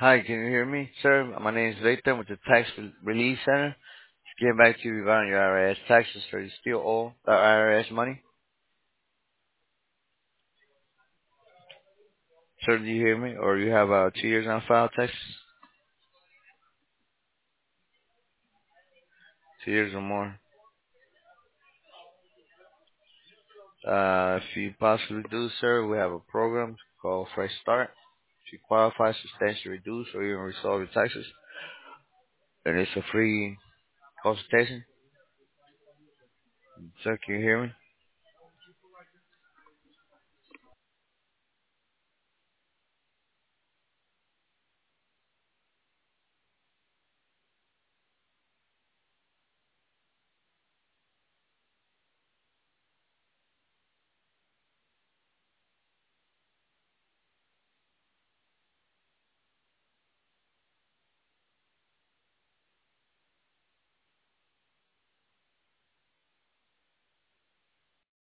Hi, can you hear me, sir? My name is Victor with the Tax Relief Center. Just getting back to you regarding your IRS taxes, sir. You still owe the IRS money? Sir, do you hear me? Or you have 2 years on file taxes? 2 years or more. If you possibly do, sir, we have a program called Fresh Start. If you qualify, substantially reduce or even resolve your taxes, and it's a free consultation. Sir, can you hear me?